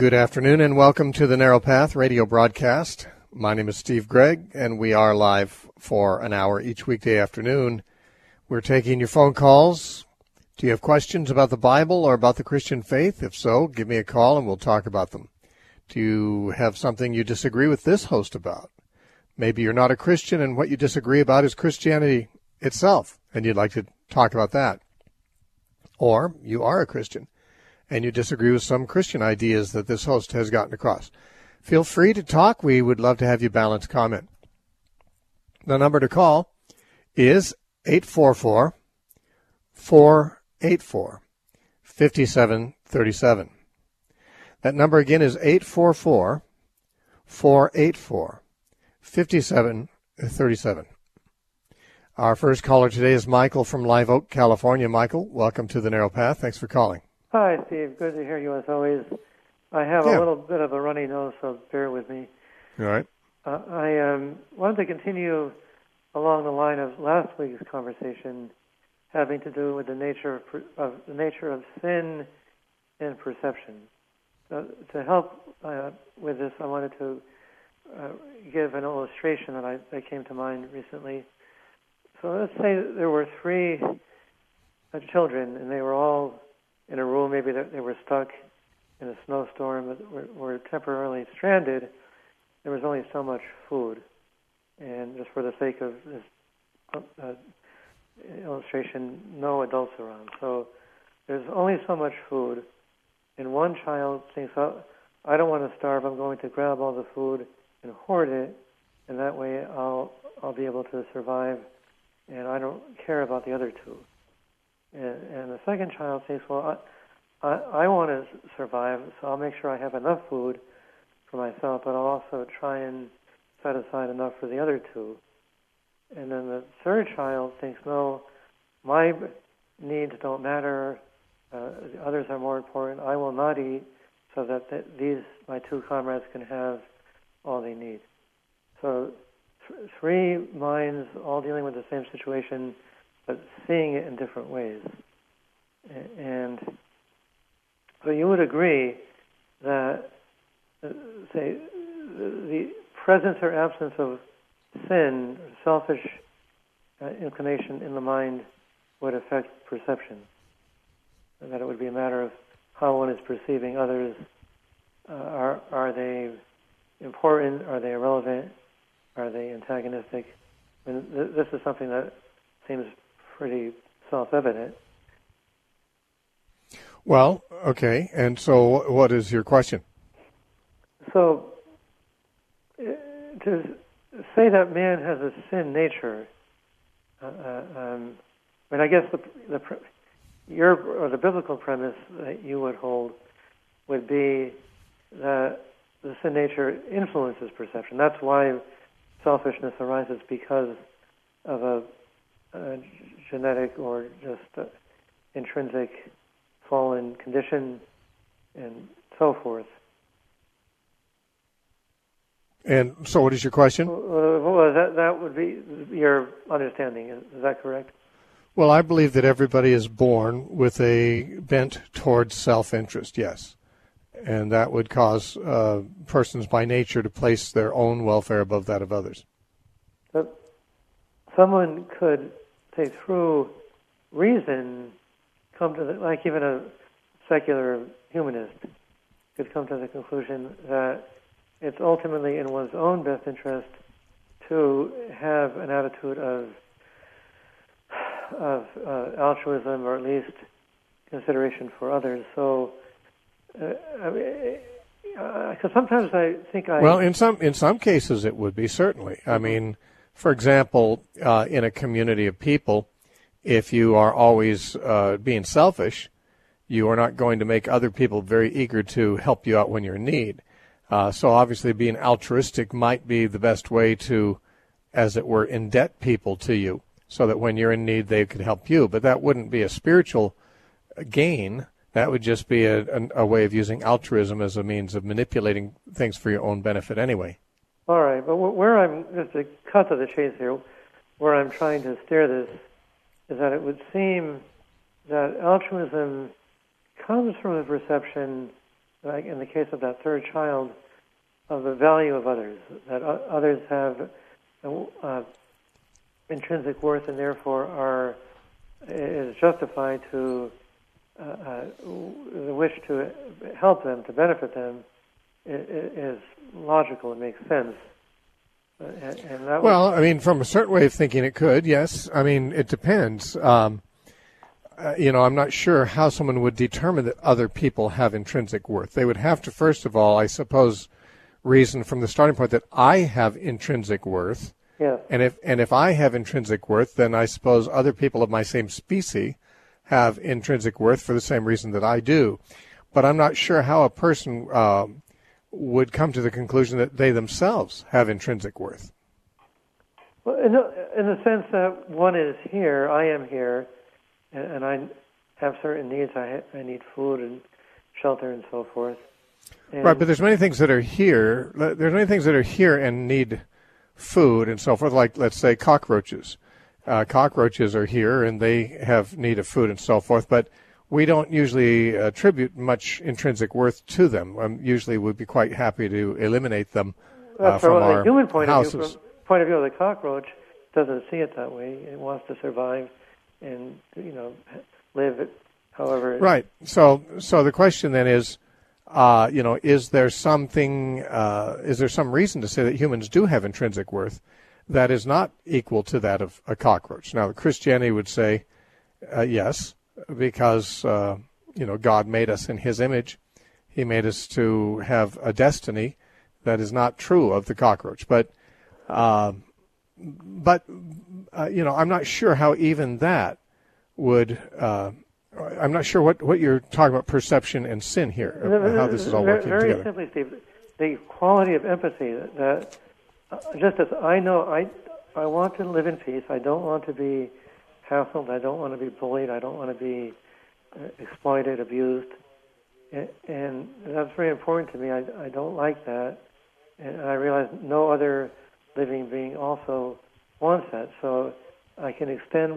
Good afternoon and welcome to the Narrow Path radio broadcast. My name is Steve Gregg and we are live for an hour each weekday afternoon. We're taking your phone calls. Do you have questions about the Bible or about the Christian faith? If so, give me a call and we'll talk about them. Do you have something you disagree with this host about? Maybe you're not a Christian and what you disagree about is Christianity itself and you'd like to talk about that. Or you are a Christian and you disagree with some Christian ideas that this host has gotten across. Feel free to talk. We would love to have you balance comment. The number to call is 844-484-5737. That number again is 844-484-5737. Our first caller today is Michael from Live Oak, California. Michael, welcome to the Narrow Path. Thanks for calling. Hi, Steve. Good to hear you as always. I have a little bit of a runny nose, so bear with me. All right. I wanted to continue along the line of last week's conversation, having to do with the nature of sin and perception. To help with this, I wanted to give an illustration that came to mind recently. So let's say that there were three children, and they were all in a room. Maybe they were stuck in a snowstorm, but were temporarily stranded. There was only so much food. And just for the sake of this illustration, no adults around. So there's only so much food. And one child thinks, oh, I don't want to starve. I'm going to grab all the food and hoard it, and that way I'll be able to survive, and I don't care about the other two. And the second child says, well, I want to survive, so I'll make sure I have enough food for myself, but I'll also try and set aside enough for the other two. And then the third child thinks, no, my needs don't matter. The others are more important. I will not eat so that my two comrades can have all they need. So three minds all dealing with the same situation, but seeing it in different ways. And so you would agree that, say, the presence or absence of sin, selfish inclination in the mind would affect perception, and that it would be a matter of how one is perceiving others. Are they important? Are they irrelevant? Are they antagonistic? I mean, this is something that seems pretty self-evident. Well, okay. And so what is your question? So to say that man has a sin nature, I guess the biblical premise that you would hold would be that the sin nature influences perception. That's why selfishness arises, because of a genetic or just intrinsic fallen condition and so forth. And so what is your question? Well, that would be your understanding. Is that correct? Well, I believe that everybody is born with a bent towards self-interest, yes. And that would cause persons by nature to place their own welfare above that of others. But someone could, say, through reason, come to like even a secular humanist could come to the conclusion that it's ultimately in one's own best interest to have an attitude of altruism, or at least consideration for others. So, because sometimes I think well, in some cases it would be, certainly. I mean, for example, in a community of people, if you are always being selfish, you are not going to make other people very eager to help you out when you're in need. So obviously being altruistic might be the best way to, as it were, indebt people to you, so that when you're in need they could help you. But that wouldn't be a spiritual gain. That would just be a way of using altruism as a means of manipulating things for your own benefit anyway. All right, but where I'm, just to cut to the chase here, where I'm trying to steer this is that it would seem that altruism comes from the perception like in the case of that third child, of the value of others, that others have intrinsic worth and therefore is justified to the wish to help them, to benefit them, is logical. It makes sense. And that I mean, from a certain way of thinking, it could, yes. I mean, it depends. I'm not sure how someone would determine that other people have intrinsic worth. They would have to, first of all, I suppose, reason from the starting point that I have intrinsic worth. Yes. And if I have intrinsic worth, then I suppose other people of my same species have intrinsic worth for the same reason that I do. But I'm not sure how a person would come to the conclusion that they themselves have intrinsic worth. Well, in the sense that one is here, I am here, and I have certain needs. I need food and shelter and so forth. And right, but there's many things that are here. There's many things that are here and need food and so forth, like, let's say, cockroaches. Cockroaches are here and they have need of food and so forth, but we don't usually attribute much intrinsic worth to them. Usually we'd be quite happy to eliminate them from our human point houses. Of view, from point of view of the cockroach, doesn't see it that way. It wants to survive and live however. Right. So the question then is, is there some reason to say that humans do have intrinsic worth that is not equal to that of a cockroach? Now, Christianity would say yes, because God made us in His image. He made us to have a destiny that is not true of the cockroach. But I'm not sure how even that would. I'm not sure what you're talking about, perception and sin here, how this is all working very together. Very simply, Steve, the quality of empathy that just as I know, I want to live in peace. I don't want to be hassled. I don't want to be bullied. I don't want to be exploited, abused. And that's very important to me. I don't like that. And I realize no other living being also wants that. So I can extend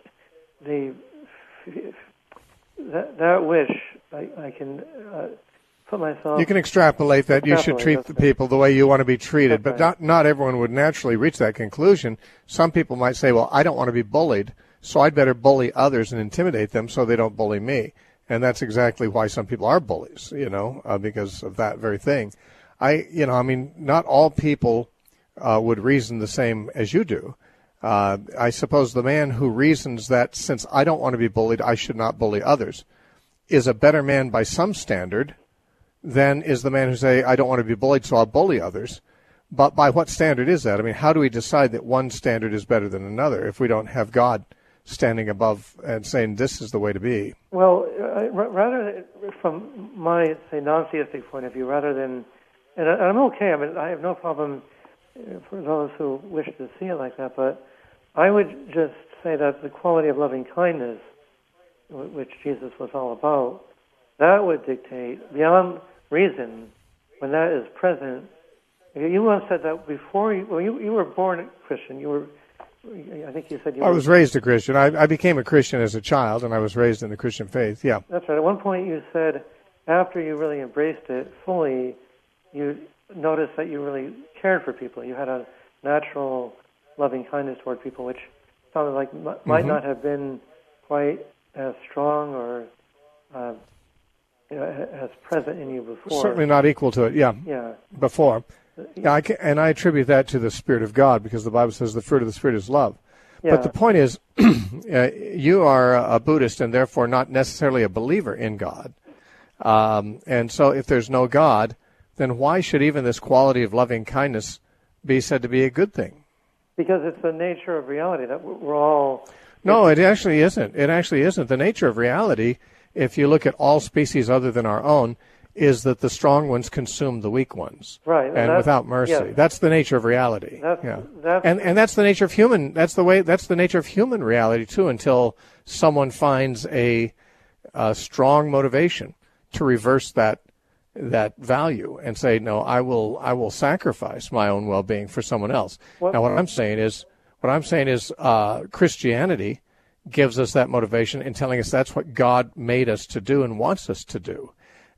that wish. I can put myself. You can extrapolate that you should treat the people the way you want to be treated, but not everyone would naturally reach that conclusion. Some people might say, well, I don't want to be bullied, so I'd better bully others and intimidate them so they don't bully me. And that's exactly why some people are bullies, because of that very thing. Not all people would reason the same as you do. I suppose the man who reasons that since I don't want to be bullied, I should not bully others, is a better man by some standard than is the man who say, I don't want to be bullied, so I'll bully others. But by what standard is that? I mean, how do we decide that one standard is better than another if we don't have God standing above and saying this is the way to be? Well, rather from my, say, non-theistic point of view, rather than, and I'm okay, I have no problem for those who wish to see it like that, but I would just say that the quality of loving kindness, which Jesus was all about, that would dictate, beyond reason, when that is present. You once said that before you were born a Christian, I think you said you were... I was raised a Christian. I became a Christian as a child, and I was raised in the Christian faith, yeah. That's right. At one point you said, after you really embraced it fully, you noticed that you really cared for people. You had a natural loving kindness toward people, which sounded like might not have been quite as strong or as present in you before. Certainly not equal to it, yeah. Before. Yeah, I attribute that to the Spirit of God, because the Bible says the fruit of the Spirit is love. Yeah. But the point is, you are a Buddhist and therefore not necessarily a believer in God. And so if there's no God, then why should even this quality of loving kindness be said to be a good thing? Because it's the nature of reality that we're all... No, it actually isn't. It actually isn't. The nature of reality, if you look at all species other than our own, is that the strong ones consume the weak ones. Right. And without mercy. Yes. That's the nature of reality. And that's the nature of human, that's the nature of human reality too, until someone finds a strong motivation to reverse that value and say, no, I will sacrifice my own well-being for someone else. Now what I'm saying is Christianity gives us that motivation in telling us that's what God made us to do and wants us to do.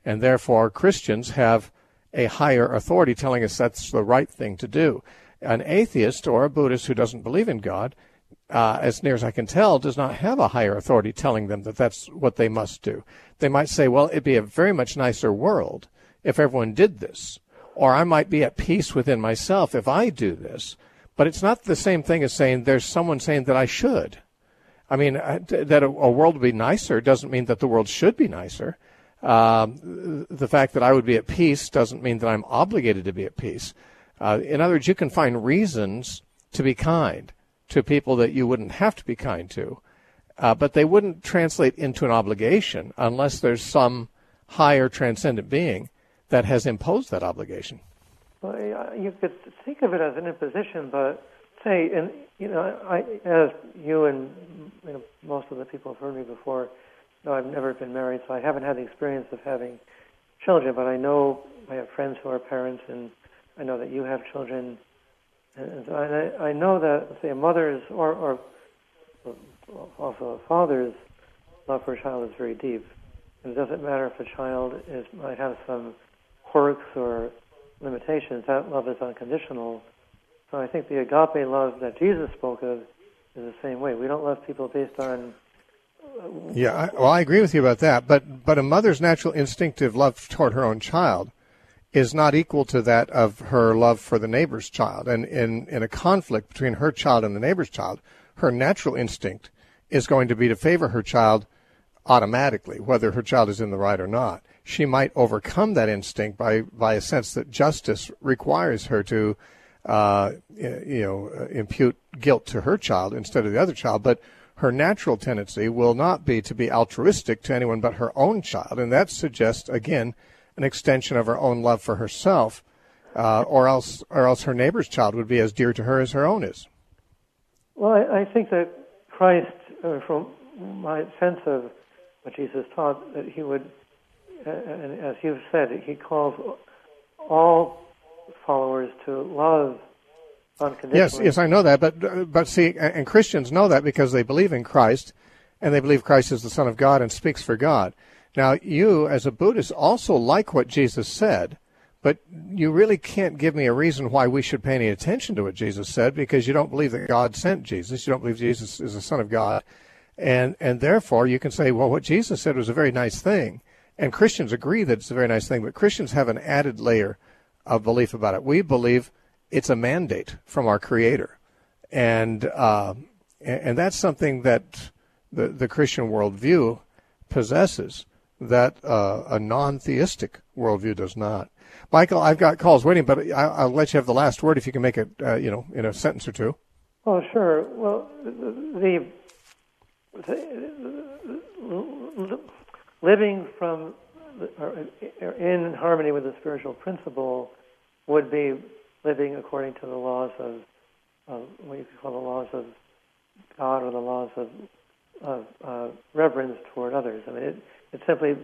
and therefore Christians have a higher authority telling us that's the right thing to do. An atheist or a Buddhist who doesn't believe in God, as near as I can tell, does not have a higher authority telling them that that's what they must do. They might say, well, it'd be a very much nicer world if everyone did this, or I might be at peace within myself if I do this. But it's not the same thing as saying there's someone saying that I should. I mean, that a world would be nicer doesn't mean that the world should be nicer. The fact that I would be at peace doesn't mean that I'm obligated to be at peace. In other words, you can find reasons to be kind to people that you wouldn't have to be kind to, but they wouldn't translate into an obligation unless there's some higher transcendent being that has imposed that obligation. Well, you could think of it as an imposition, but say, and as you and most of the people have heard me before, I've never been married, so I haven't had the experience of having children, but I know I have friends who are parents, and I know that you have children, and so I know that, say, a mother's or also a father's love for a child is very deep, and it doesn't matter if a child might have some quirks or limitations. That love is unconditional. So I think the agape love that Jesus spoke of is the same way. We don't love people based on... Yeah, I agree with you about that, but a mother's natural instinctive love toward her own child is not equal to that of her love for the neighbor's child. And in a conflict between her child and the neighbor's child, her natural instinct is going to be to favor her child automatically, whether her child is in the right or not. She might overcome that instinct by a sense that justice requires her to impute guilt to her child instead of the other child, but her natural tendency will not be to be altruistic to anyone but her own child, and that suggests, again, an extension of her own love for herself, or else her neighbor's child would be as dear to her as her own is. Well, I think that Christ, from my sense of what Jesus taught, that he would, and as you've said, he calls all followers to love unconditionally. Yes, I know that, but see, and Christians know that because they believe in Christ, and they believe Christ is the Son of God and speaks for God. Now, you, as a Buddhist, also like what Jesus said, but you really can't give me a reason why we should pay any attention to what Jesus said, because you don't believe that God sent Jesus. You don't believe Jesus is the Son of God, and therefore you can say, well, what Jesus said was a very nice thing, and Christians agree that it's a very nice thing, but Christians have an added layer of belief about it. We believe it's a mandate from our Creator, and that's something that the Christian worldview possesses that a non-theistic worldview does not. Michael, I've got calls waiting, but I'll let you have the last word if you can make it, in a sentence or two. Oh, sure. Well, living from in harmony with the spiritual principle would be living according to the laws of what you could call the laws of God, or the laws of reverence toward others. I mean, it's simply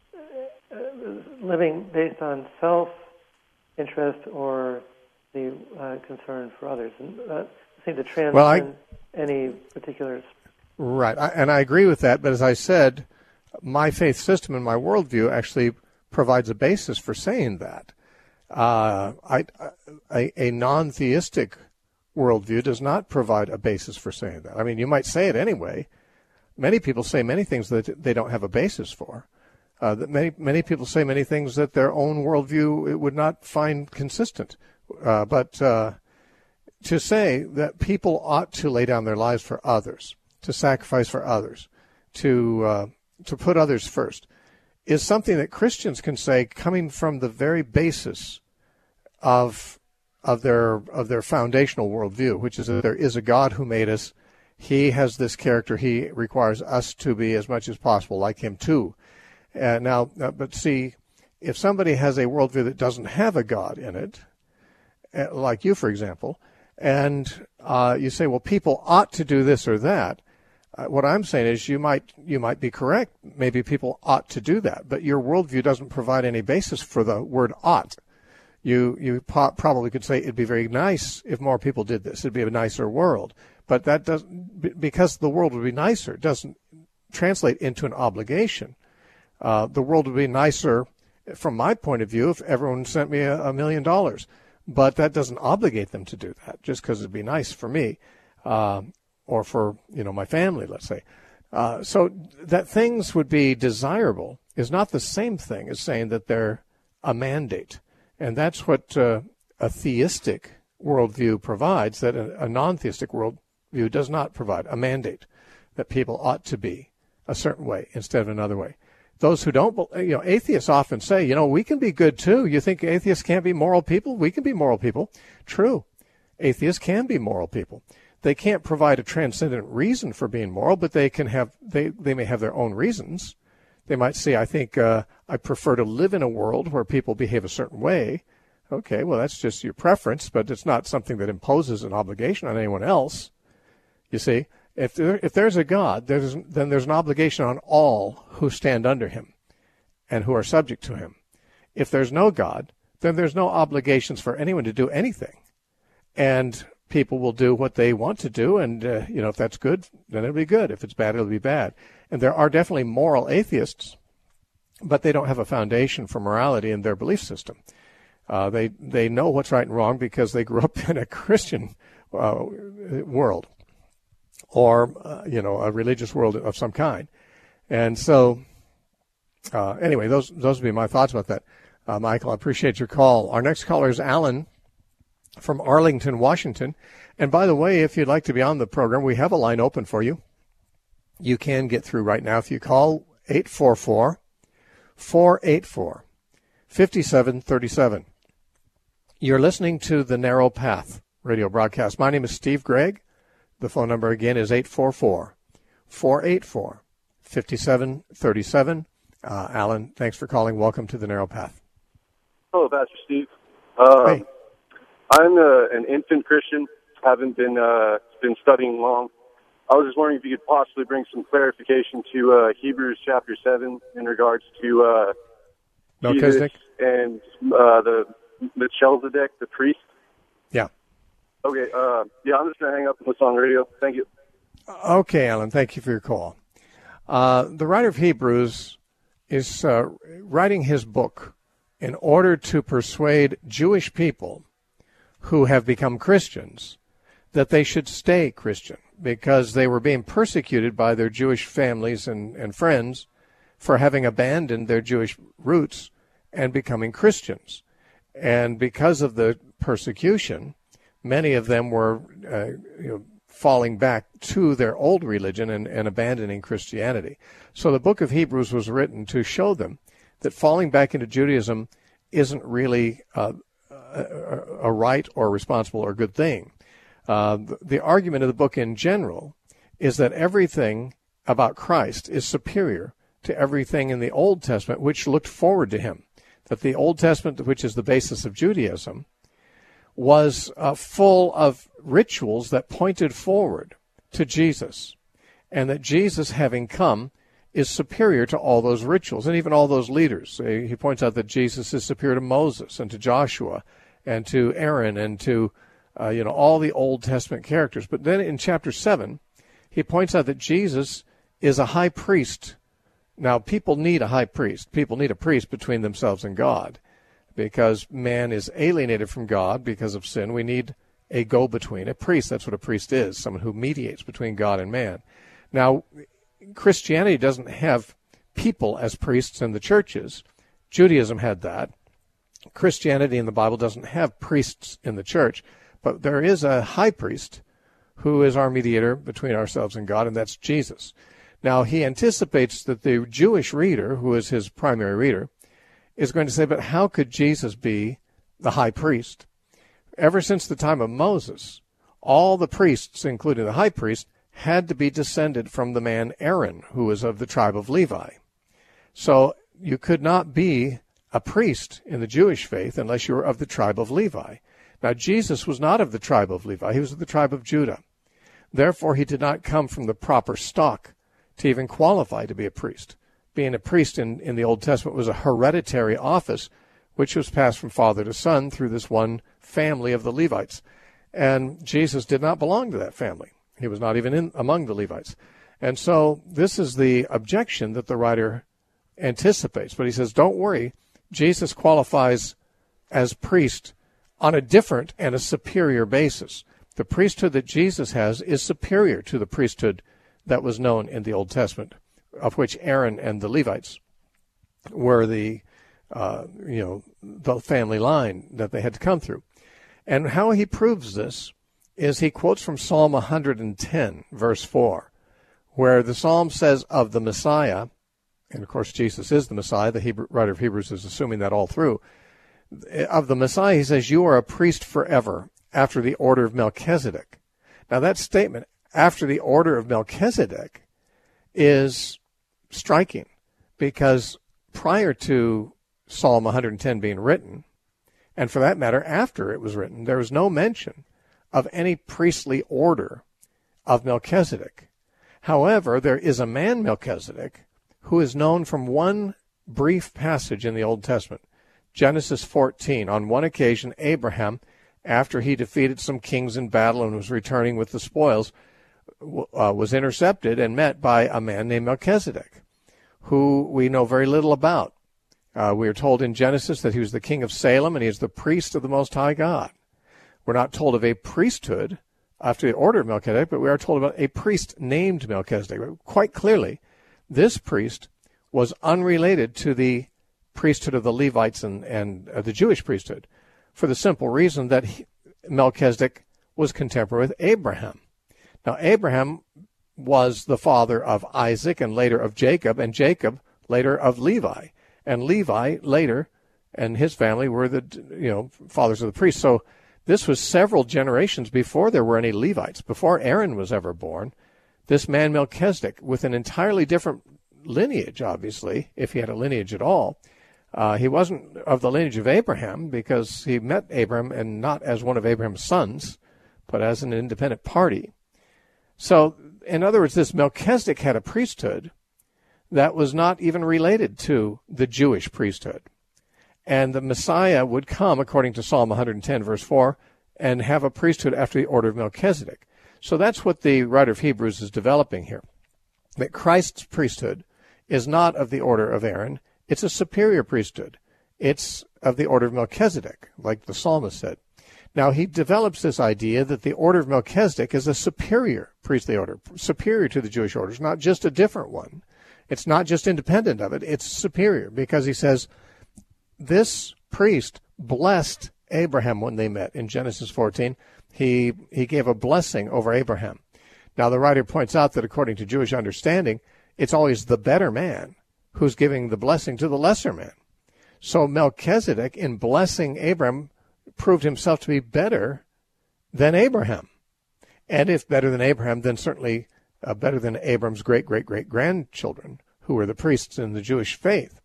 living based on self-interest or the concern for others, and seem to transcend any particular. Right, and I agree with that. But as I said, my faith system and my worldview actually provides a basis for saying that. A non-theistic worldview does not provide a basis for saying that. I mean, you might say it anyway. Many people say many things that they don't have a basis for. Many people say many things that their own worldview would not find consistent. But to say that people ought to lay down their lives for others, to sacrifice for others, to put others first, is something that Christians can say coming from the very basis of their foundational worldview, which is that there is a God who made us. He has this character. He requires us to be as much as possible like him too. But see, if somebody has a worldview that doesn't have a God in it, like you, for example, and you say, well, people ought to do this or that, what I'm saying is you might be correct. Maybe people ought to do that, but your worldview doesn't provide any basis for the word ought. You probably could say it'd be very nice if more people did this. It'd be a nicer world. But that doesn't, because the world would be nicer, doesn't translate into an obligation. The world would be nicer from my point of view, if everyone sent me $1 million. But that doesn't obligate them to do that, just because it'd be nice for me or for my family, let's say. So that things would be desirable is not the same thing as saying that they're a mandate. And that's what a theistic worldview provides, that a non-theistic worldview does not provide, a mandate that people ought to be a certain way instead of another way. Those who don't, atheists often say, we can be good too. You think atheists can't be moral people? We can be moral people. True. Atheists can be moral people. They can't provide a transcendent reason for being moral, but they may have their own reasons. They might say, I think I prefer to live in a world where people behave a certain way. Okay, well, that's just your preference, but it's not something that imposes an obligation on anyone else. You see? If there's a God, then there's an obligation on all who stand under him and who are subject to him. If there's no God, then there's no obligations for anyone to do anything. And people will do what they want to do, and if that's good, then it'll be good. If it's bad, it'll be bad. And there are definitely moral atheists, but they don't have a foundation for morality in their belief system. They know what's right and wrong because they grew up in a Christian world. Or, a religious world of some kind. And so, anyway, those would be my thoughts about that. Michael, I appreciate your call. Our next caller is Alan from Arlington, Washington. And by the way, if you'd like to be on the program, we have a line open for you. You can get through right now if you call 844-484-5737. You're listening to The Narrow Path radio broadcast. My name is Steve Gregg. The phone number again is 844-484-5737. Alan, thanks for calling. Welcome to The Narrow Path. Hello, Pastor Steve. Hey. I'm an infant Christian. Haven't been studying long. I was just wondering if you could possibly bring some clarification to Hebrews chapter 7 in regards to Jesus and the Melchizedek, the priest. Yeah. Okay, I'm just going to hang up and listen on the radio. Thank you. Okay, Alan, thank you for your call. The writer of Hebrews is writing his book in order to persuade Jewish people who have become Christians that they should stay Christian because they were being persecuted by their Jewish families and friends for having abandoned their Jewish roots and becoming Christians. And because of the persecution, many of them were falling back to their old religion and abandoning Christianity. So the book of Hebrews was written to show them that falling back into Judaism isn't really a right or responsible or good thing. The argument of the book in general is that everything about Christ is superior to everything in the Old Testament which looked forward to him. That the Old Testament, which is the basis of Judaism, was full of rituals that pointed forward to Jesus, and that Jesus, having come, is superior to all those rituals and even all those leaders. He points out that Jesus is superior to Moses and to Joshua and to Aaron and to all the Old Testament characters. But then in chapter 7, he points out that Jesus is a high priest. Now, people need a high priest. People need a priest between themselves and God. Because man is alienated from God because of sin, we need a go-between, a priest. That's what a priest is, someone who mediates between God and man. Now, Christianity doesn't have people as priests in the churches. Judaism had that. Christianity in the Bible doesn't have priests in the church, but there is a high priest who is our mediator between ourselves and God, and that's Jesus. Now, he anticipates that the Jewish reader, who is his primary reader, is going to say, but how could Jesus be the high priest? Ever since the time of Moses, all the priests, including the high priest, had to be descended from the man Aaron, who was of the tribe of Levi. So you could not be a priest in the Jewish faith unless you were of the tribe of Levi. Now, Jesus was not of the tribe of Levi. He was of the tribe of Judah. Therefore, he did not come from the proper stock to even qualify to be a priest. Being a priest in the Old Testament was a hereditary office, which was passed from father to son through this one family of the Levites. And Jesus did not belong to that family. He was not even among the Levites. And so this is the objection that the writer anticipates. But he says, don't worry, Jesus qualifies as priest on a different and a superior basis. The priesthood that Jesus has is superior to the priesthood that was known in the Old Testament, of which Aaron and the Levites were the family line that they had to come through. And how he proves this is he quotes from Psalm 110, verse 4, where the psalm says of the Messiah, and of course Jesus is the Messiah, the writer of Hebrews is assuming that all through, of the Messiah, he says, "You are a priest forever, after the order of Melchizedek." Now that statement, after the order of Melchizedek, is striking, because prior to Psalm 110 being written, and for that matter after it was written, there was no mention of any priestly order of Melchizedek. However, there is a man, Melchizedek, who is known from one brief passage in the Old Testament, Genesis 14. On one occasion, Abraham, after he defeated some kings in battle and was returning with the spoils, was intercepted and met by a man named Melchizedek, who we know very little about. We are told in Genesis that he was the king of Salem and he is the priest of the Most High God. We're not told of a priesthood after the order of Melchizedek, but we are told about a priest named Melchizedek. Quite clearly, this priest was unrelated to the priesthood of the Levites and the Jewish priesthood, for the simple reason that Melchizedek was contemporary with Abraham. Now, Abraham was the father of Isaac and later of Jacob, and Jacob later of Levi. And Levi later and his family were the fathers of the priests. So this was several generations before there were any Levites, before Aaron was ever born. This man Melchizedek, with an entirely different lineage, obviously, if he had a lineage at all. He wasn't of the lineage of Abraham because he met Abraham and not as one of Abraham's sons, but as an independent party. So, in other words, this Melchizedek had a priesthood that was not even related to the Jewish priesthood. And the Messiah would come, according to Psalm 110, verse 4, and have a priesthood after the order of Melchizedek. So that's what the writer of Hebrews is developing here, that Christ's priesthood is not of the order of Aaron. It's a superior priesthood. It's of the order of Melchizedek, like the psalmist said. Now, he develops this idea that the order of Melchizedek is a superior priestly order, superior to the Jewish orders, not just a different one. It's not just independent of it. It's superior, because he says this priest blessed Abraham when they met. In Genesis 14, he gave a blessing over Abraham. Now, the writer points out that according to Jewish understanding, it's always the better man who's giving the blessing to the lesser man. So Melchizedek, in blessing Abraham, proved himself to be better than Abraham. And if better than Abraham, then certainly better than Abram's great-great-great-grandchildren, who were the priests in the Jewish faith.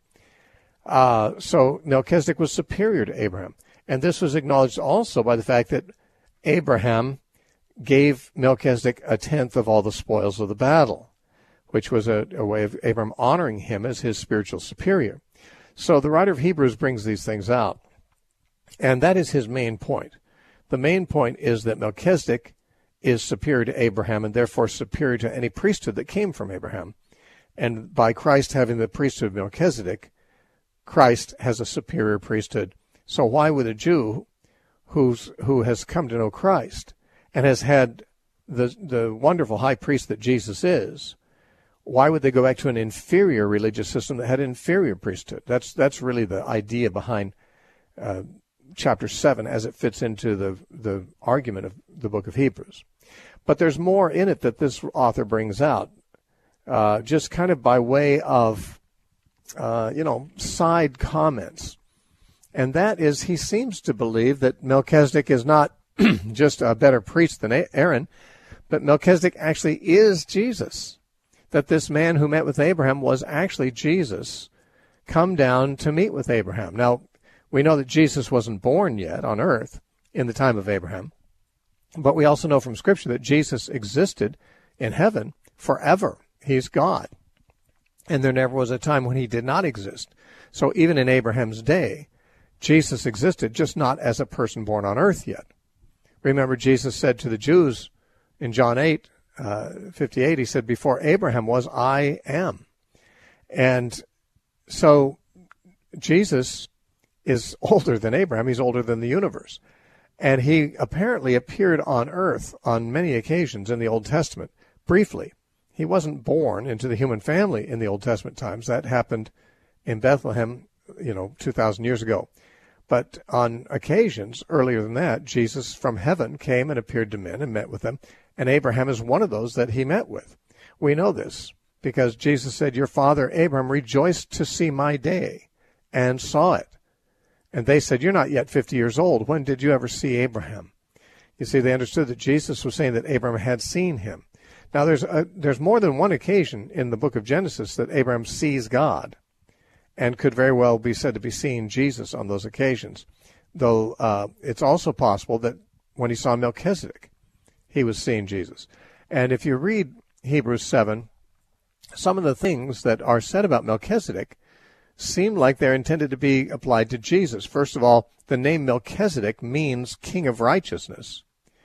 So Melchizedek was superior to Abraham. And this was acknowledged also by the fact that Abraham gave Melchizedek a tenth of all the spoils of the battle, which was a way of Abraham honoring him as his spiritual superior. So the writer of Hebrews brings these things out. And that is his main point. The main point is that Melchizedek is superior to Abraham and therefore superior to any priesthood that came from Abraham. And by Christ having the priesthood of Melchizedek, Christ has a superior priesthood. So why would a Jew who has come to know Christ and has had the wonderful high priest that Jesus is, why would they go back to an inferior religious system that had inferior priesthood? That's really the idea behind chapter 7 as it fits into the argument of the book of Hebrews. But there's more in it that this author brings out, just kind of by way of, side comments. And that is, he seems to believe that Melchizedek is not just a better priest than Aaron, but Melchizedek actually is Jesus. That this man who met with Abraham was actually Jesus, come down to meet with Abraham. Now, we know that Jesus wasn't born yet on earth in the time of Abraham, but we also know from Scripture that Jesus existed in heaven forever. He's God. And there never was a time when he did not exist. So even in Abraham's day, Jesus existed, just not as a person born on earth yet. Remember, Jesus said to the Jews in John 8:58, he said, "Before Abraham was, I am." And so Jesus is older than Abraham. He's older than the universe. And he apparently appeared on earth on many occasions in the Old Testament, briefly. He wasn't born into the human family in the Old Testament times. That happened in Bethlehem, 2,000 years ago. But on occasions, earlier than that, Jesus from heaven came and appeared to men and met with them. And Abraham is one of those that he met with. We know this because Jesus said, your father Abraham rejoiced to see my day and saw it. And they said, you're not yet 50 years old. When did you ever see Abraham? You see, they understood that Jesus was saying that Abraham had seen him. Now, there's more than one occasion in the book of Genesis that Abraham sees God and could very well be said to be seeing Jesus on those occasions, though it's also possible that when he saw Melchizedek, he was seeing Jesus. And if you read Hebrews 7, some of the things that are said about Melchizedek seem like they're intended to be applied to Jesus. First of all, the name Melchizedek means king of righteousness.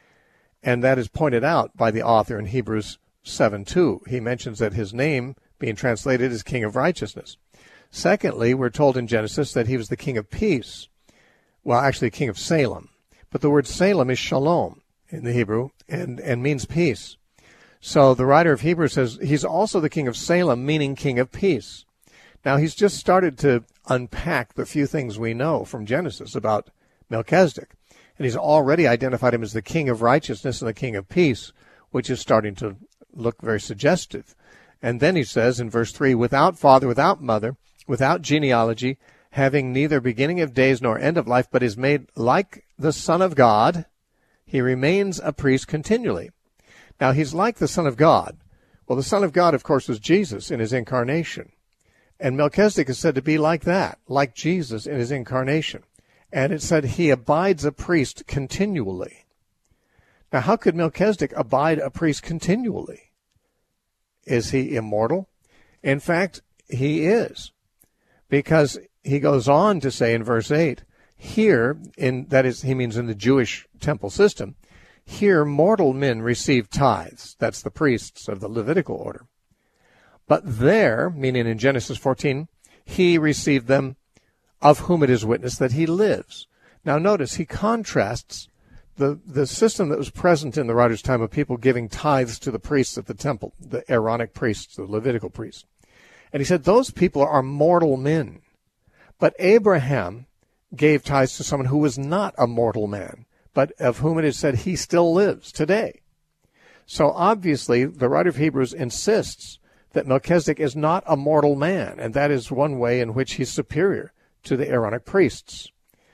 And that is pointed out by the author in Hebrews 7:2. He mentions that his name being translated is king of righteousness. Secondly, we're told in Genesis that he was the king of peace. Well, actually, king of Salem. But the word Salem is shalom in the Hebrew and means peace. So the writer of Hebrews says he's also the king of Salem, meaning king of peace. Now, he's just started to unpack the few things we know from Genesis about Melchizedek. And he's already identified him as the king of righteousness and the king of peace, which is starting to look very suggestive. And then he says in verse 3, without father, without mother, without genealogy, having neither beginning of days nor end of life, but is made like the Son of God, he remains a priest continually. Now, he's like the Son of God. Well, the Son of God, of course, was Jesus in his incarnation. And Melchizedek is said to be like that, like Jesus in his incarnation. And it said he abides a priest continually. Now, how could Melchizedek abide a priest continually? Is he immortal? In fact, he is. Because he goes on to say in verse 8, here, that is, he means in the Jewish temple system, here mortal men receive tithes. That's the priests of the Levitical order. But there, meaning in Genesis 14, he received them of whom it is witnessed that he lives. Now notice, he contrasts the system that was present in the writer's time of people giving tithes to the priests at the temple, the Aaronic priests, the Levitical priests. And he said, those people are mortal men. But Abraham gave tithes to someone who was not a mortal man, but of whom it is said he still lives today. So obviously, the writer of Hebrews insists that Melchizedek is not a mortal man, and that is one way in which he's superior to the Aaronic priests.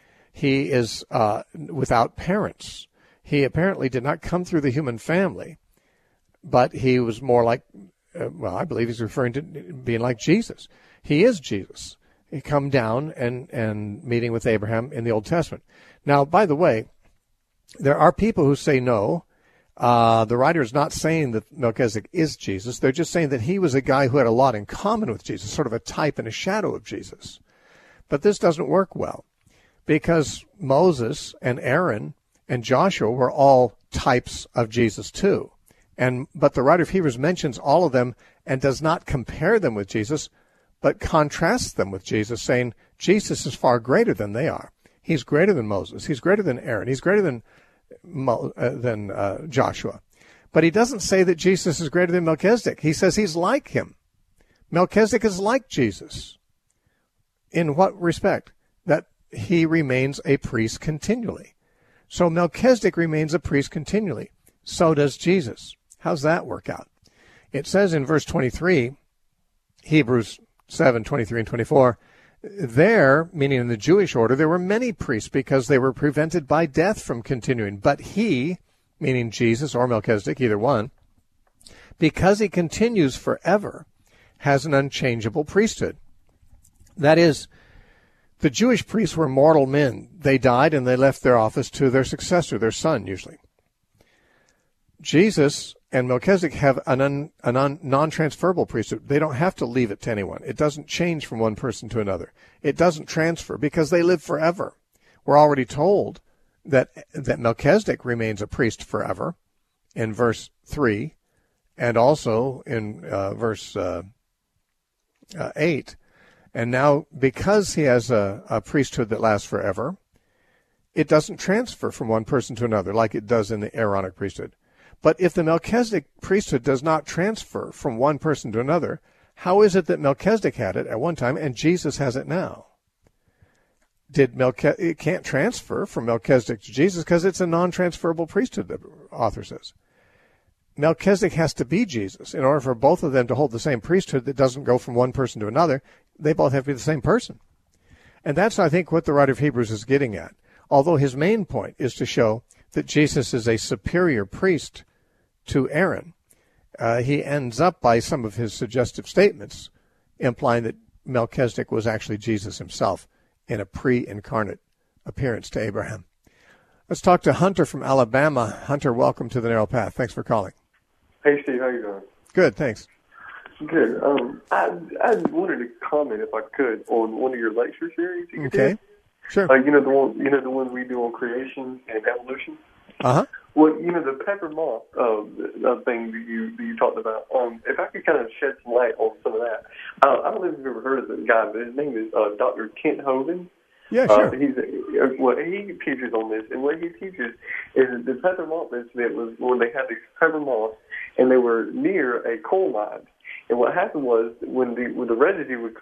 He is without parents. He apparently did not come through the human family, but he was more like, I believe he's referring to being like Jesus. He is Jesus. He come down and meeting with Abraham in the Old Testament. Now, by the way, there are people who say no. The writer is not saying that Melchizedek is Jesus. They're just saying that he was a guy who had a lot in common with Jesus, sort of a type and a shadow of Jesus. But this doesn't work well because Moses and Aaron and Joshua were all types of Jesus too. But the writer of Hebrews mentions all of them and does not compare them with Jesus, but contrasts them with Jesus, saying Jesus is far greater than they are. He's greater than Moses. He's greater than Aaron. He's greater than Joshua. But he doesn't say that Jesus is greater than Melchizedek. He says he's like him. Melchizedek is like Jesus. In what respect? That he remains a priest continually. So Melchizedek remains a priest continually. So does Jesus. How's that work out? It says in verse 23, Hebrews 7, 23 and 24, there, meaning in the Jewish order, there were many priests because they were prevented by death from continuing. But he, meaning Jesus or Melchizedek, either one, because he continues forever, has an unchangeable priesthood. That is, the Jewish priests were mortal men. They died and they left their office to their successor, their son usually. Jesus and Melchizedek have a non-transferable priesthood. They don't have to leave it to anyone. It doesn't change from one person to another. It doesn't transfer because they live forever. We're already told that Melchizedek remains a priest forever in verse 3 and also in verse 8. And now, because he has a priesthood that lasts forever, it doesn't transfer from one person to another like it does in the Aaronic priesthood. But if the Melchizedek priesthood does not transfer from one person to another, how is it that Melchizedek had it at one time and Jesus has it now? It can't transfer from Melchizedek to Jesus because it's a non-transferable priesthood, the author says. Melchizedek has to be Jesus. In order for both of them to hold the same priesthood that doesn't go from one person to another, they both have to be the same person. And that's, I think, what the writer of Hebrews is getting at. Although his main point is to show that Jesus is a superior priest to Aaron, he ends up by some of his suggestive statements implying that Melchizedek was actually Jesus himself in a pre-incarnate appearance to Abraham. Let's talk to Hunter from Alabama. Hunter, welcome to the Narrow Path. Thanks for calling. Hey, Steve, how you doing? Good, thanks. Good. I wanted to comment, if I could, on one of your lecture series. Okay, sure. You know the one we do on creation and evolution. Uh-huh. Well, the pepper moth thing that you talked about. If I could kind of shed some light on some of that. I don't know if you've ever heard of the guy, but his name is Dr. Kent Hovind. Yeah, sure. He teaches on this, and what he teaches is the pepper moth incident was when they had these pepper moths, and they were near a coal mine. And what happened was when the residue would.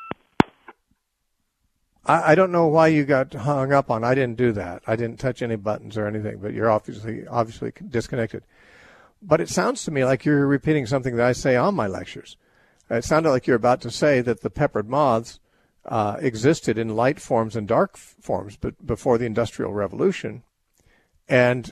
I don't know why you got hung up on. I didn't do that. I didn't touch any buttons or anything, but you're obviously disconnected. But it sounds to me like you're repeating something that I say on my lectures. It sounded like you're about to say that the peppered moths existed in light forms and dark forms, but before the Industrial Revolution, and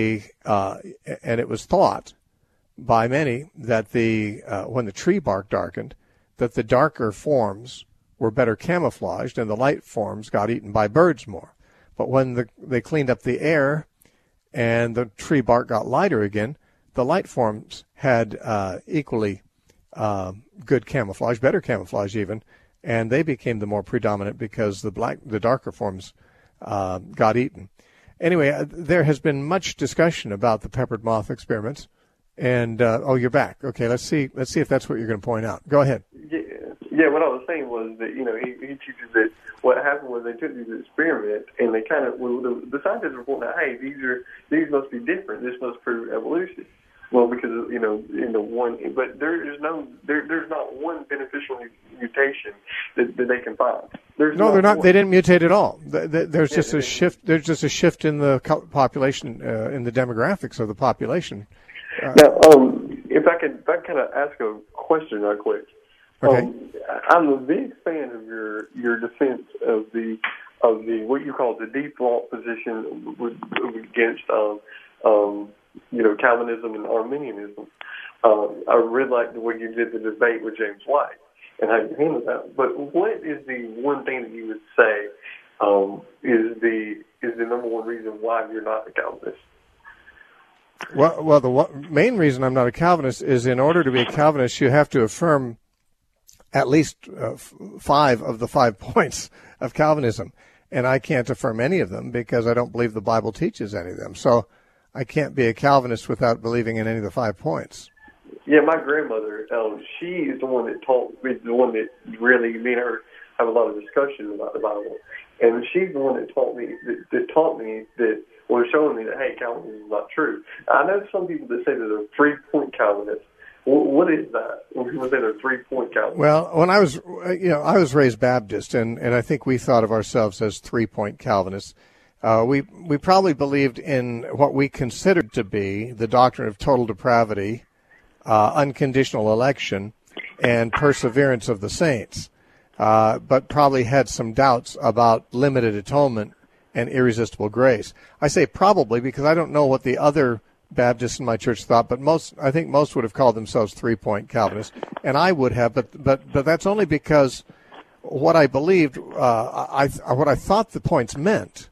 it was thought by many that when the tree bark darkened, that the darker forms were better camouflaged and the light forms got eaten by birds more. But when they cleaned up the air and the tree bark got lighter again, the light forms had equally good camouflage, better camouflage even, and they became the more predominant because the darker forms got eaten. Anyway, there has been much discussion about the peppered moth experiments. And you're back. Okay, let's see if that's what you're going to point out. Go ahead. Yeah. What I was saying was that he teaches that what happened was they took these experiments and they kind of the scientists were pointing out, hey, these must be different. This must prove evolution. Well, because in the one, but there's not one beneficial mutation that they can find. They're not. They didn't mutate at all. There's just a shift. There's just a shift in the population, in the demographics of the population. Now, if I could kind of ask a question right quick. Okay. I'm a big fan of your defense of the what you call the default position against Calvinism and Arminianism. I really like the way you did the debate with James White and how you handled that. But what is the one thing that you would say is the number one reason why you're not a Calvinist? Well, the main reason I'm not a Calvinist is in order to be a Calvinist, you have to affirm at least 5 of the 5 points of Calvinism. And I can't affirm any of them because I don't believe the Bible teaches any of them. So I can't be a Calvinist without believing in any of the 5 points. Yeah, my grandmother, she is the one that taught me, the one that really, me and her have a lot of discussion about the Bible. And she's the one that taught me that was showing me that, hey, Calvinism is not true. I know some people that say that they're 3-point Calvinists. What is that? When people say they're 3-point Calvinists? Well, when I was raised Baptist, and I think we thought of ourselves as 3-point Calvinists. We probably believed in what we considered to be the doctrine of total depravity, unconditional election, and perseverance of the saints, but probably had some doubts about limited atonement and irresistible grace. I say probably because I don't know what the other Baptists in my church thought, but I think most would have called themselves 3-point Calvinists, and I would have, but that's only because what I believed, what I thought the points meant.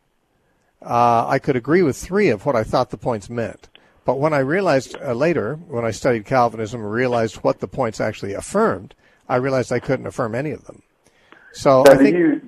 I could agree with 3 of what I thought the points meant, but when I realized later, when I studied Calvinism and realized what the points actually affirmed, I realized I couldn't affirm any of them. So I think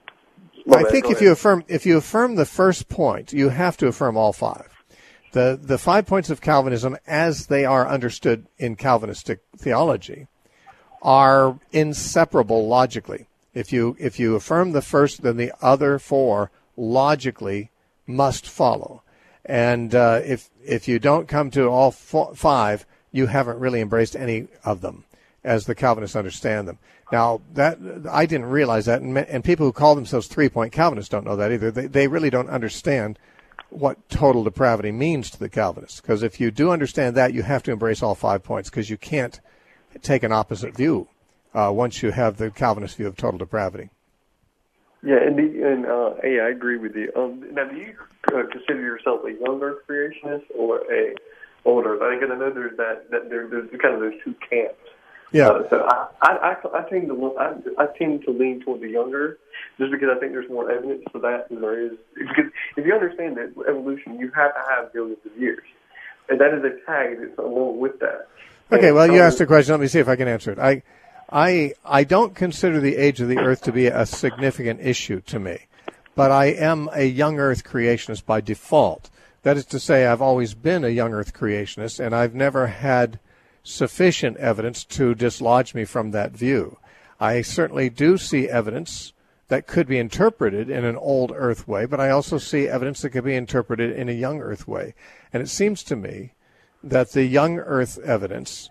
if you affirm the first point, you have to affirm all 5. The 5 points of Calvinism, as they are understood in Calvinistic theology, are inseparable logically. If you affirm the first, then the other four logically must follow. And if you don't come to all five, you haven't really embraced any of them as the Calvinists understand them. Now, that I didn't realize that, and people who call themselves three-point Calvinists don't know that either. They really don't understand what total depravity means to the Calvinists, because if you do understand that, you have to embrace all 5 points, because you can't take an opposite view once you have the Calvinist view of total depravity. Yeah, I agree with you. Now, do you consider yourself a young Earth creationist or a old Earth? I think I know there's there's kind of those two camps. Yeah. So I tend to lean toward the younger, just because I think there's more evidence for that than there is. Because if you understand that evolution, you have to have billions of years, and that is a tag that's along with that. Okay. Well, you asked a question. Let me see if I can answer it. I don't consider the age of the Earth to be a significant issue to me, but I am a young Earth creationist by default. That is to say, I've always been a young Earth creationist, and I've never had sufficient evidence to dislodge me from that view. I certainly do see evidence that could be interpreted in an old Earth way, but I also see evidence that could be interpreted in a young Earth way. And it seems to me that the young Earth evidence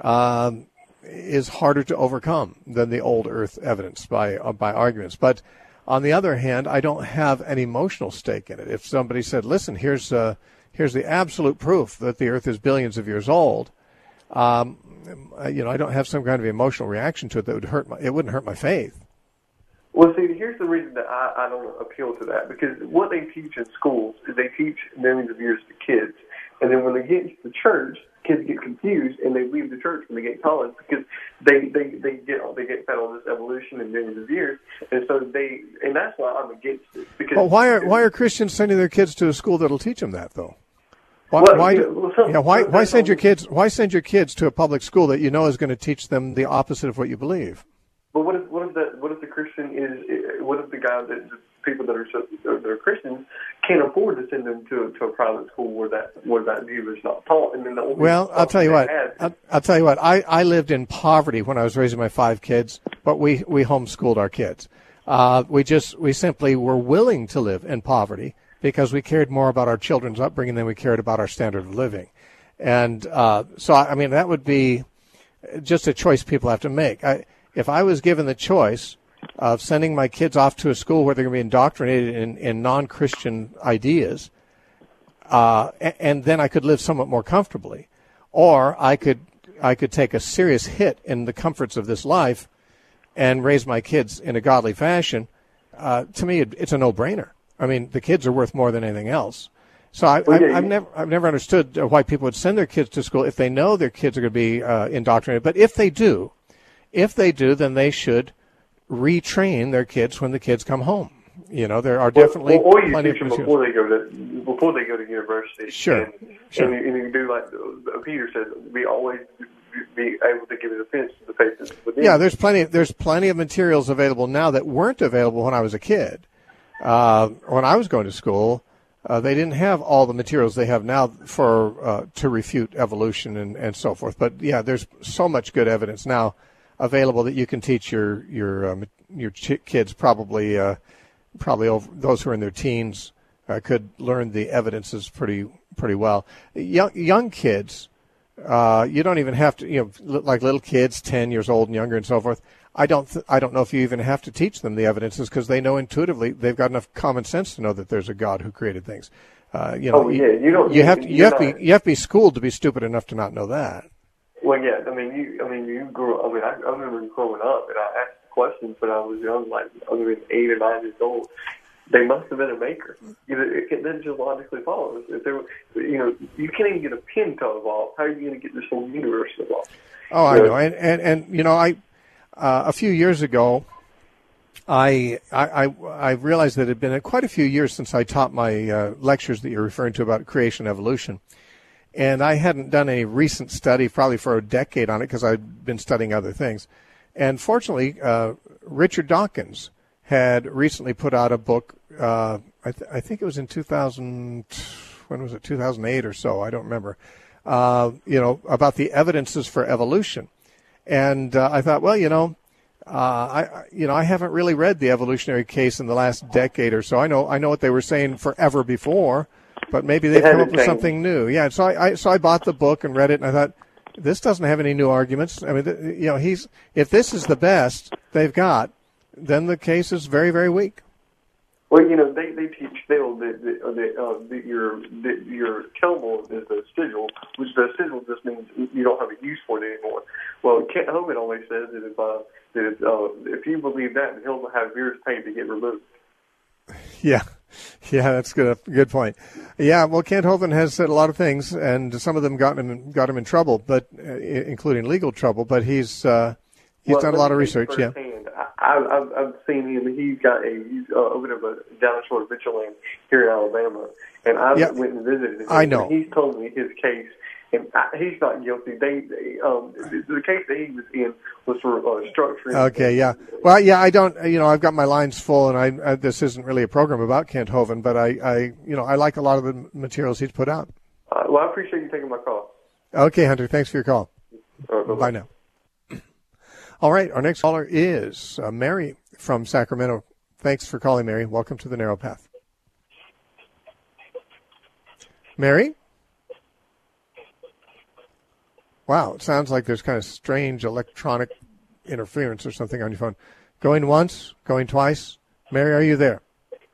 is harder to overcome than the old Earth evidence by arguments. But on the other hand, I don't have an emotional stake in it. If somebody said, "Listen, here's the absolute proof that the Earth is billions of years old," I don't have some kind of emotional reaction to it that would it wouldn't hurt my faith. Well, see, here's the reason that I don't appeal to that, because what they teach in schools is they teach millions of years to kids, and then when they get into the church, kids get confused and they leave the church when they get to college, because they get fed on this evolution in millions of years, and so and that's why I'm against it. Because why are Christians sending their kids to a school that'll teach them that though? Why send your kids? Why send your kids to a public school that you know is going to teach them the opposite of what you believe? But what if the Christian is? What if the guy that the people that are Christians can't afford to send them to a private school where that view is not taught? And then I'll tell you what. I'll tell you what. I lived in poverty when I was raising my 5 kids, but we homeschooled our kids. We simply were willing to live in poverty because we cared more about our children's upbringing than we cared about our standard of living. And so, I mean, that would be just a choice people have to make. If I was given the choice of sending my kids off to a school where they're going to be indoctrinated in non-Christian ideas, and then I could live somewhat more comfortably, or I could take a serious hit in the comforts of this life and raise my kids in a godly fashion, to me, it's a no-brainer. I mean, the kids are worth more than anything else. So I've never understood why people would send their kids to school if they know their kids are going to be indoctrinated. But if they do, then they should retrain their kids when the kids come home. You know, there are definitely plenty of before they go to university. Sure. And you do like Peter said, we always be able to give a defense to the faith within. Yeah, there's plenty of materials available now that weren't available when I was a kid. When I was going to school, they didn't have all the materials they have now to refute evolution and so forth. But yeah, there's so much good evidence now available that you can teach your kids. Probably those who are in their teens could learn the evidences pretty well. Young kids, you don't even have to, like little kids, 10 years old and younger and so forth. I don't know if you even have to teach them the evidences, because they know intuitively, they've got enough common sense to know that there's a God who created things. You have to be schooled to be stupid enough to not know that. Well, yeah, you grew up. I remember growing up, and I asked questions when I was young, like I was 8 or 9 years old. They must have been a maker. It then just logically follows. If there, you can't even get a pin to evolve. How are you going to get this whole universe to evolve? Oh, I know, and a few years ago, I realized that it had been quite a few years since I taught my lectures that you're referring to about creation and evolution. And I hadn't done any recent study, probably for a decade on it, because I'd been studying other things. And fortunately, Richard Dawkins had recently put out a book, I think it was in 2008 or so, I don't remember, about the evidences for evolution. And I thought, well, I haven't really read the evolutionary case in the last decade or so. I know what they were saying forever before, but maybe they've come up with something new. Yeah, so I bought the book and read it, and I thought, this doesn't have any new arguments. I mean, if this is the best they've got, then the case is very, very weak. Well, they teach still that your temple is the sigil, which the sigil just means you don't have a use for it anymore. Well, Kent Hovind always says that if you believe that, he'll have years paid to get removed. Yeah, that's good point. Yeah, well, Kent Hovind has said a lot of things, and some of them got him in trouble, but including legal trouble. But he's done a lot of research. Yeah. I've seen him. He's over to down shore of Mitchell here in Alabama, and I went and visited him. I know. He's told me his case, and he's not guilty. The case that he was in was for structuring. Okay, yeah. Well, yeah, I don't. I've got my lines full, and this isn't really a program about Kent Hovind, but I like a lot of the materials he's put out. Well, I appreciate you taking my call. Okay, Hunter. Thanks for your call. Bye now. All right, our next caller is Mary from Sacramento. Thanks for calling, Mary. Welcome to the Narrow Path. Mary? Wow, it sounds like there's kind of strange electronic interference or something on your phone. Going once, going twice. Mary, are you there?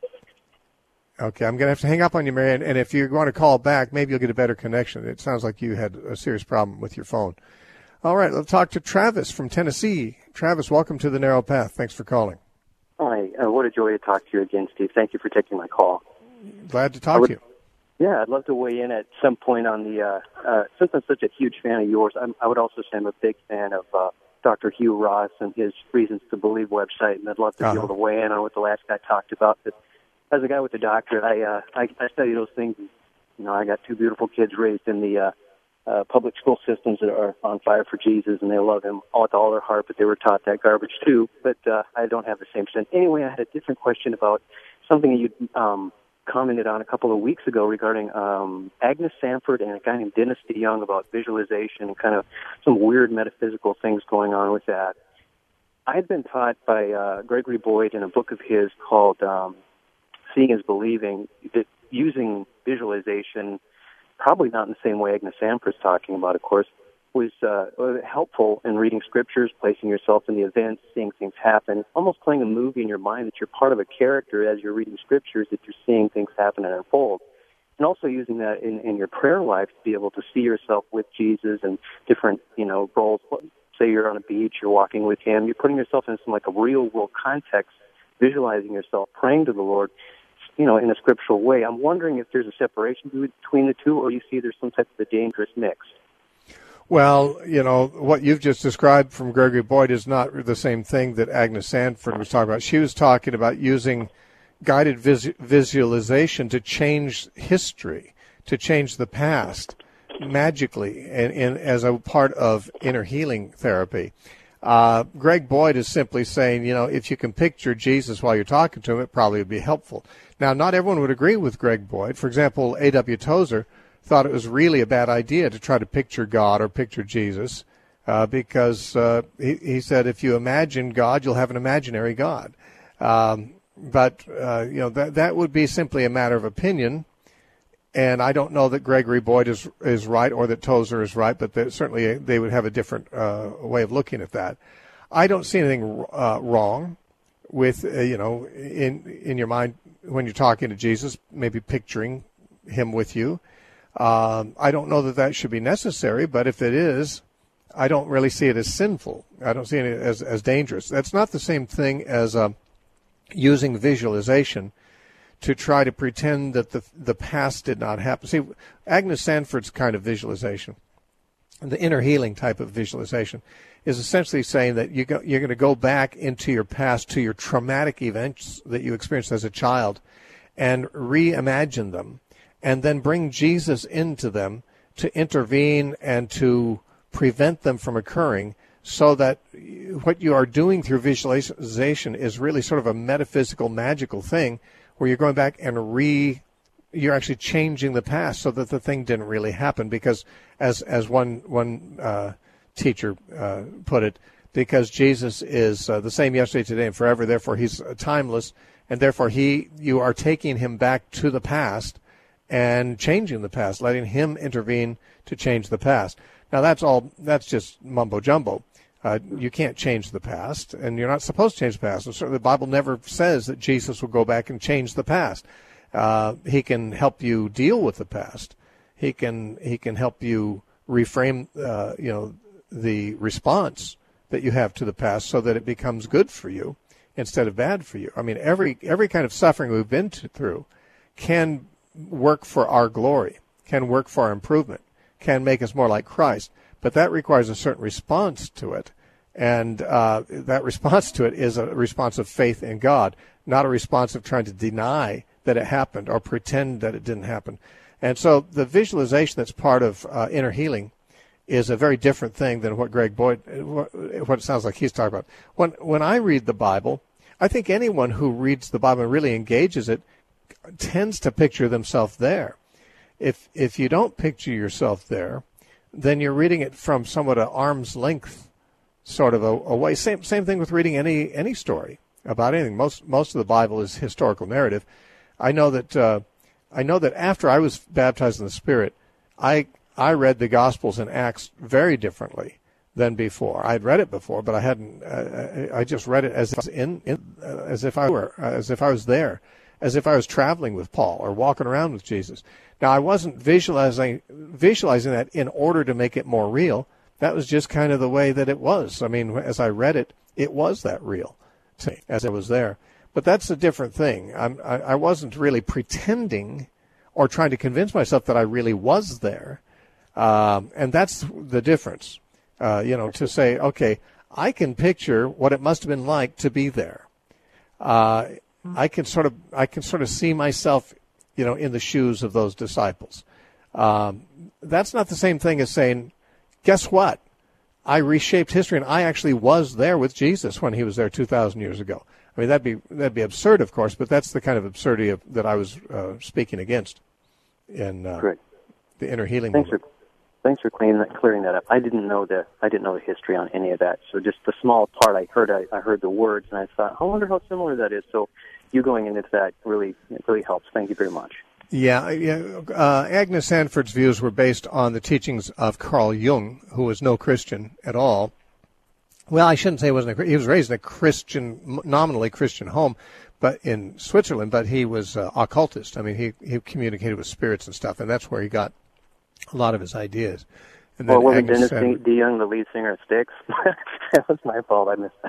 Okay, I'm going to have to hang up on you, Mary, and if you want to call back, maybe you'll get a better connection. It sounds like you had a serious problem with your phone. All right, let's talk to Travis from Tennessee. Travis, welcome to the Narrow Path. Thanks for calling. Hi, what a joy to talk to you again, Steve. Thank you for taking my call. Glad to talk to you. Yeah, I'd love to weigh in at some point on the, since I'm such a huge fan of yours, I would also say I'm a big fan of Dr. Hugh Ross and his Reasons to Believe website, and I'd love to be able to weigh in on what the last guy talked about. But as a guy with a doctorate, I study those things. I got two beautiful kids raised in the public school systems that are on fire for Jesus, and they love him with all their heart, but they were taught that garbage too. But I don't have the same sense. Anyway, I had a different question about something you commented on a couple of weeks ago regarding Agnes Sanford and a guy named Dennis DeYoung about visualization and kind of some weird metaphysical things going on with that. I had been taught by Gregory Boyd in a book of his called Seeing is Believing that using visualization, probably not in the same way Agnes Sanford's talking about, of course, was helpful in reading scriptures, placing yourself in the events, seeing things happen, almost playing a movie in your mind that you're part of a character as you're reading scriptures, that you're seeing things happen and unfold. And also using that in your prayer life to be able to see yourself with Jesus and different, roles. Say you're on a beach, you're walking with him, you're putting yourself in some like a real world context, visualizing yourself, praying to the Lord, in a scriptural way. I'm wondering if there's a separation between the two, or you see there's some type of a dangerous mix. Well, what you've just described from Gregory Boyd is not the same thing that Agnes Sanford was talking about. She was talking about using guided visualization to change history, to change the past magically, and as a part of inner healing therapy. Greg Boyd is simply saying, if you can picture Jesus while you're talking to him, it probably would be helpful. Now, not everyone would agree with Greg Boyd. For example, A.W. Tozer thought it was really a bad idea to try to picture God or picture Jesus because he said if you imagine God, you'll have an imaginary God. But that would be simply a matter of opinion. And I don't know that Gregory Boyd is right or that Tozer is right, but certainly they would have a different way of looking at that. I don't see anything wrong with, in your mind when you're talking to Jesus, maybe picturing him with you. I don't know that should be necessary, but if it is, I don't really see it as sinful. I don't see it as dangerous. That's not the same thing as using visualization to try to pretend that the past did not happen. See, Agnes Sanford's kind of visualization, the inner healing type of visualization, is essentially saying that you're going to go back into your past, to your traumatic events that you experienced as a child, and reimagine them, and then bring Jesus into them to intervene and to prevent them from occurring, so that what you are doing through visualization is really sort of a metaphysical, magical thing, where you're going back and you're actually changing the past so that the thing didn't really happen. Because as one teacher put it, because Jesus is the same yesterday, today, and forever. Therefore, he's timeless, and therefore you are taking him back to the past and changing the past, letting him intervene to change the past. Now, that's just mumbo-jumbo. You can't change the past, and you're not supposed to change the past. And certainly the Bible never says that Jesus will go back and change the past. He can help you deal with the past. He can help you reframe, the response that you have to the past so that it becomes good for you instead of bad for you. I mean, every kind of suffering we've been through can work for our glory, can work for our improvement, can make us more like Christ. But that requires a certain response to it. And that response to it is a response of faith in God, not a response of trying to deny that it happened or pretend that it didn't happen. And so the visualization that's part of inner healing is a very different thing than what Greg Boyd, what it sounds like he's talking about. When I read the Bible, I think anyone who reads the Bible and really engages it tends to picture themselves there. If you don't picture yourself there, then you're reading it from somewhat an arm's length sort of a way. Same thing with reading any story about anything. Most of the Bible is historical narrative. I know that after I was baptized in the Spirit, I read the Gospels and Acts very differently than before. I'd read it before, but I hadn't. I just read it as if I was there, as if I was traveling with Paul or walking around with Jesus. Now, I wasn't visualizing that in order to make it more real. That was just kind of the way that it was. I mean, as I read it, it was that real to me as I was there. But that's a different thing. I wasn't really pretending or trying to convince myself that I really was there. And that's the difference, to say, okay, I can picture what it must have been like to be there. I can sort of see myself, in the shoes of those disciples. That's not the same thing as saying, guess what? I reshaped history, and I actually was there with Jesus when he was there 2,000 years ago. I mean, that'd be absurd, of course, but that's the kind of absurdity that I was speaking against in the inner healing movement. Thanks for clearing that up. I didn't know the history on any of that. So just the small part I heard the words, and I thought, I wonder how similar that is. So you going into that really helps. Thank you very much. Yeah. Agnes Sanford's views were based on the teachings of Carl Jung, who was no Christian at all. Well, I shouldn't say he wasn't. He was raised in a nominally Christian home, but in Switzerland. But he was occultist. I mean, he communicated with spirits and stuff, and that's where he got a lot of his ideas. And then wasn't Dennis DeYoung the lead singer of Styx? That was my fault. I missed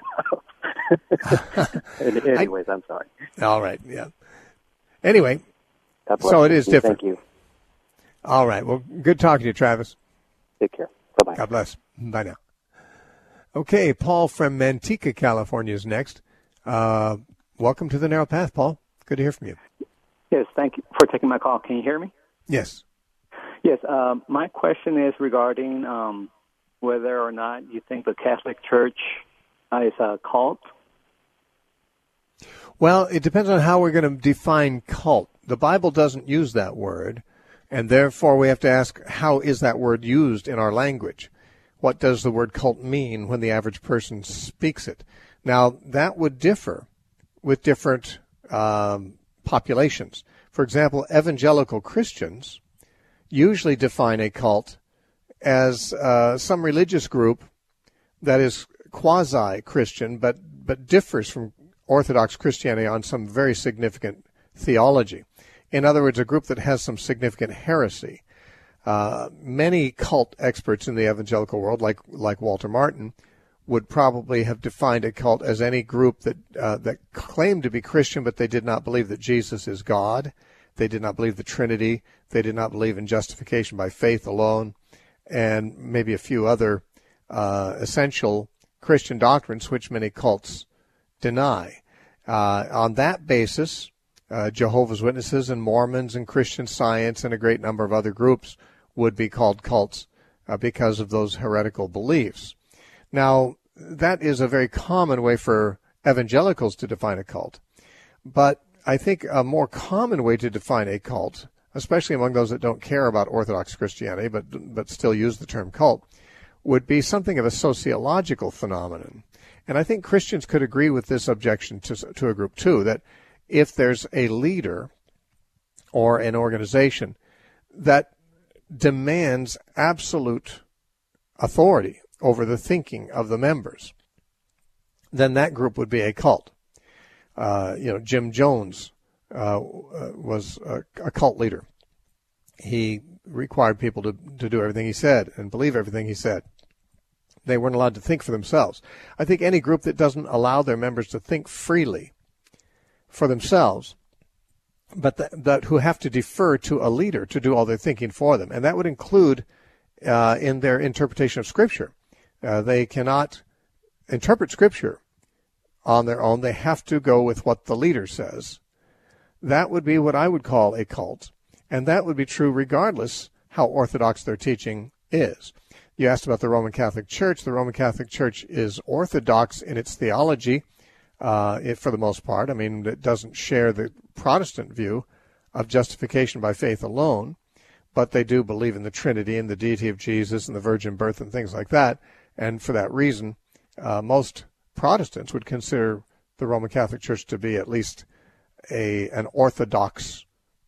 that out. Anyways, I'm sorry. All right. Yeah. Anyway, so it is different. Thank you. All right. Well, good talking to you, Travis. Take care. Bye-bye. God bless. Bye now. Okay, Paul from Manteca, California is next. Welcome to the Narrow Path, Paul. Good to hear from you. Yes, thank you for taking my call. Can you hear me? Yes. Yes, my question is regarding whether or not you think the Catholic Church is a cult. Well, it depends on how we're going to define cult. The Bible doesn't use that word, and therefore we have to ask, how is that word used in our language? What does the word cult mean when the average person speaks it? Now, that would differ with different populations. For example, evangelical Christians usually define a cult as some religious group that is quasi-Christian but differs from Orthodox Christianity on some very significant theology. In other words, a group that has some significant heresy. Many cult experts in the evangelical world, like Walter Martin, would probably have defined a cult as any group that claimed to be Christian, but they did not believe that Jesus is God. They did not believe the Trinity. They did not believe in justification by faith alone, and maybe a few other essential Christian doctrines which many cults deny. On that basis, Jehovah's Witnesses and Mormons and Christian Science and a great number of other groups would be called cults because of those heretical beliefs. Now, that is a very common way for evangelicals to define a cult. But I think a more common way to define a cult, especially among those that don't care about Orthodox Christianity but still use the term cult, would be something of a sociological phenomenon. And I think Christians could agree with this objection to a group too, that if there's a leader or an organization that demands absolute authority over the thinking of the members, then that group would be a cult. Jim Jones was a cult leader. He required people to do everything he said and believe everything he said. They weren't allowed to think for themselves. I think any group that doesn't allow their members to think freely for themselves, but that who have to defer to a leader to do all their thinking for them, and that would include in their interpretation of Scripture. They cannot interpret Scripture on their own. They have to go with what the leader says. That would be what I would call a cult, and that would be true regardless how orthodox their teaching is. You asked about the Roman Catholic Church. The Roman Catholic Church is orthodox in its theology, for the most part. I mean, it doesn't share the Protestant view of justification by faith alone, but they do believe in the Trinity and the deity of Jesus and the virgin birth and things like that. And for that reason, most Protestants would consider the Roman Catholic Church to be at least an orthodox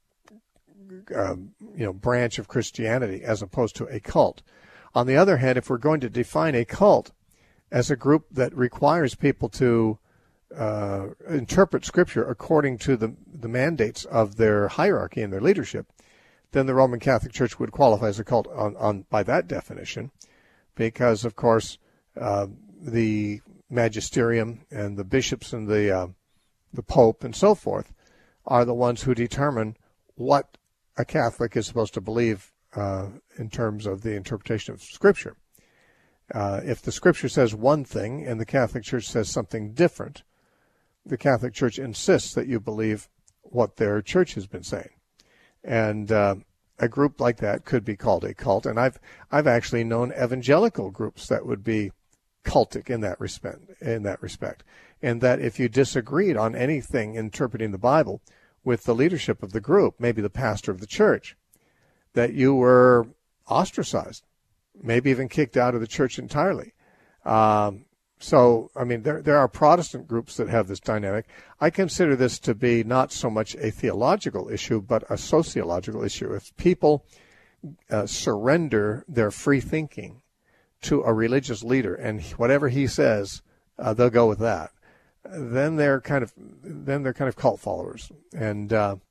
branch of Christianity as opposed to a cult. On the other hand, if we're going to define a cult as a group that requires people to interpret Scripture according to the mandates of their hierarchy and their leadership, then the Roman Catholic Church would qualify as a cult by that definition, because, of course, the magisterium and the bishops and the Pope and so forth are the ones who determine what a Catholic is supposed to believe in terms of the interpretation of Scripture. If the Scripture says one thing and the Catholic Church says something different, the Catholic Church insists that you believe what their church has been saying. And a group like that could be called a cult. And I've actually known evangelical groups that would be cultic in that respect. And that if you disagreed on anything interpreting the Bible with the leadership of the group, maybe the pastor of the church, that you were ostracized, maybe even kicked out of the church entirely. So, I mean, there are Protestant groups that have this dynamic. I consider this to be not so much a theological issue, but a sociological issue. If people surrender their free thinking to a religious leader and whatever he says, they'll go with that, then they're kind of cult followers. And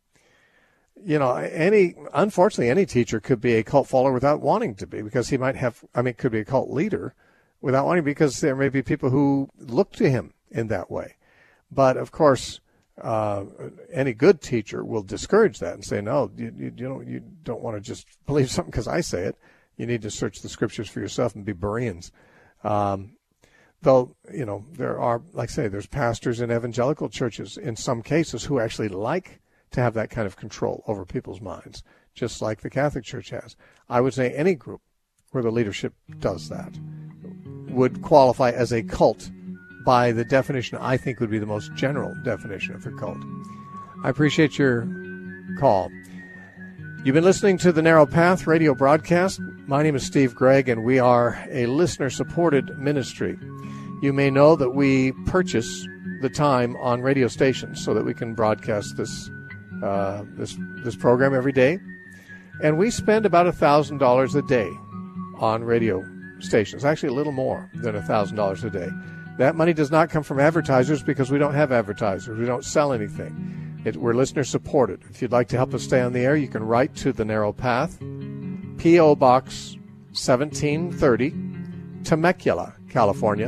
unfortunately, any teacher could be a cult follower without wanting to be, because he might have, could be a cult leader without wanting, because there may be people who look to him in that way. But of course, any good teacher will discourage that and say, no, you don't want to just believe something because I say it. You need to search the Scriptures for yourself and be Bereans. Though, there are, like I say, there's pastors in evangelical churches in some cases who actually like to have that kind of control over people's minds, just like the Catholic Church has. I would say any group where the leadership does that would qualify as a cult by the definition I think would be the most general definition of a cult. I appreciate your call. You've been listening to the Narrow Path radio broadcast. My name is Steve Gregg, and we are a listener-supported ministry. You may know that we purchase the time on radio stations so that we can broadcast this program every day. And we spend about $1,000 a day on radio stations, actually a little more than $1,000 a day. That money does not come from advertisers because we don't have advertisers. We don't sell anything. We're listener-supported. If you'd like to help us stay on the air, you can write to The Narrow Path, P.O. Box 1730, Temecula, California,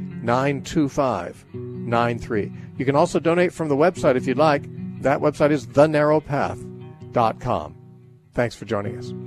92593. You can also donate from the website if you'd like. That website is thenarrowpath.com. Thanks for joining us.